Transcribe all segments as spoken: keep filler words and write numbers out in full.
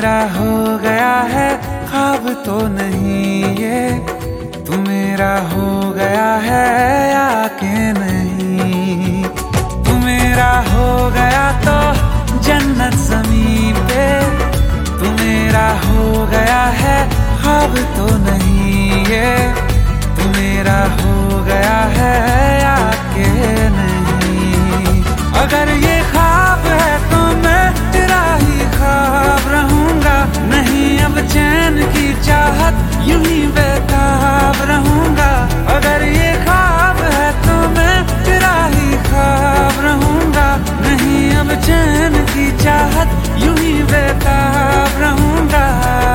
मेरा हो गया है ख्वाब तो नहीं ये, तू मेरा हो गया है या के नहीं। तू मेरा हो गया तो जन्नत ज़मीन पे, तू मेरा हो गया है ख्वाब तो नहीं ये, तू मेरा हो गया है या के नहीं। अगर ये ख्वाब है तो मैं तेरा ही ख्वाब रहूंगा, नहीं अब चैन की चाहत यूं ही बेताब रहूंगा। अगर ये ख्वाब है तो मैं तेरा ही ख्वाब रहूंगा, नहीं अब चैन की चाहत यूं ही बेताब रहूंगा।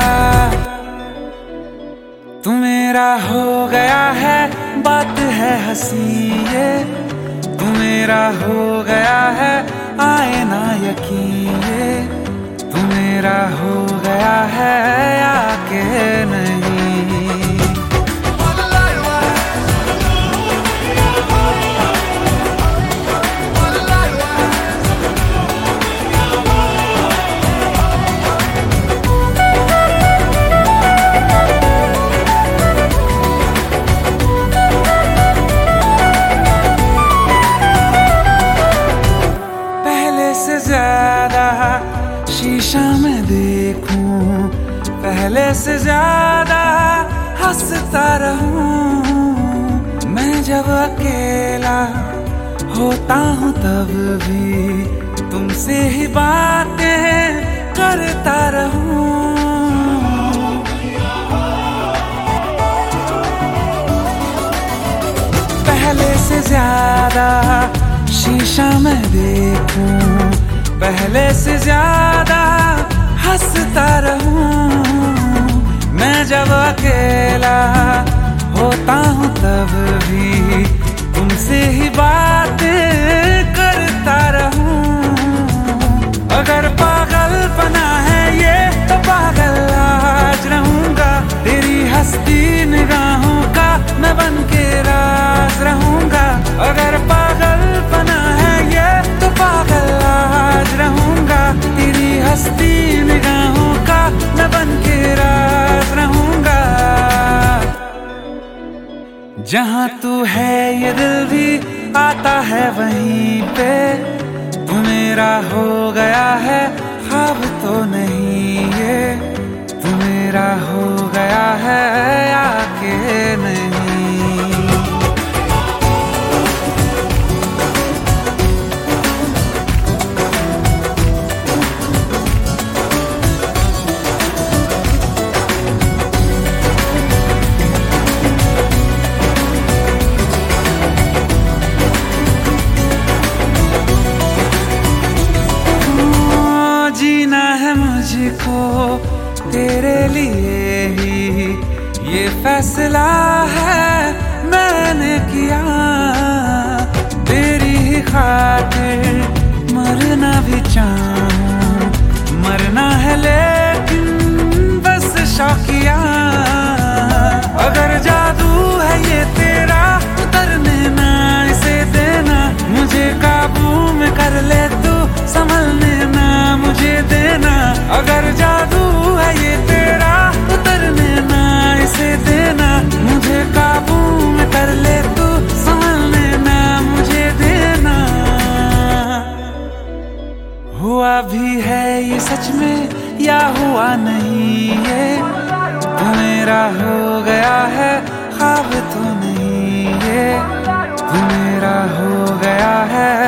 तू मेरा हो गया है बात है हंसी ये, तू मेरा हो गया है आए ना यकीन ये, तू मेरा हो गया है या के नहीं। ज्यादा शीशा में देखूं, पहले से ज्यादा हंसता रहूं। मैं जब अकेला होता हूँ तब भी तुमसे ही बातें करता रहूं। पहले से ज्यादा शीशा में देखूं, पहले से ज्यादा हंसता रहूं। मैं जब अकेला होता हूँ तब भी तुमसे ही बातें करता रहूं। अगर पागल बना है ये तो पागल आज रहूंगा, तेरी हंसती निगाहों का मैं बन के राज रहूंगा। अगर पागल बना है ये तो पागल आज रहूंगा, तेरी हंसती निगाहों का मैं बन के राज रहूंगा। जहां तू है ये दिल भी आता है वहीं पे, तू मेरा हो गया है ख्वाब तो नहीं ये, तू मेरा हो गया है या के नहीं। जीना है मुझको तेरे लिए ही, ये फैसला है मैंने किया। तेरी ही खातिर मरना भी चाहूं, मरना है लेकिन बस शौकिया। अगर जादू है ये तेरा उतरने ना इसे देना, मुझे काबू में कर ले तू संभलने ना मुझे देना। अगर जादू है ये तेरा उतरने ना इसे देना, मुझे काबू में कर ले तू संभलने ना मुझे देना। हुआ भी है ये सच में या हुआ नहीं ये, तू मेरा हो गया है ख्वाब तो नहीं ये, तू मेरा हो गया है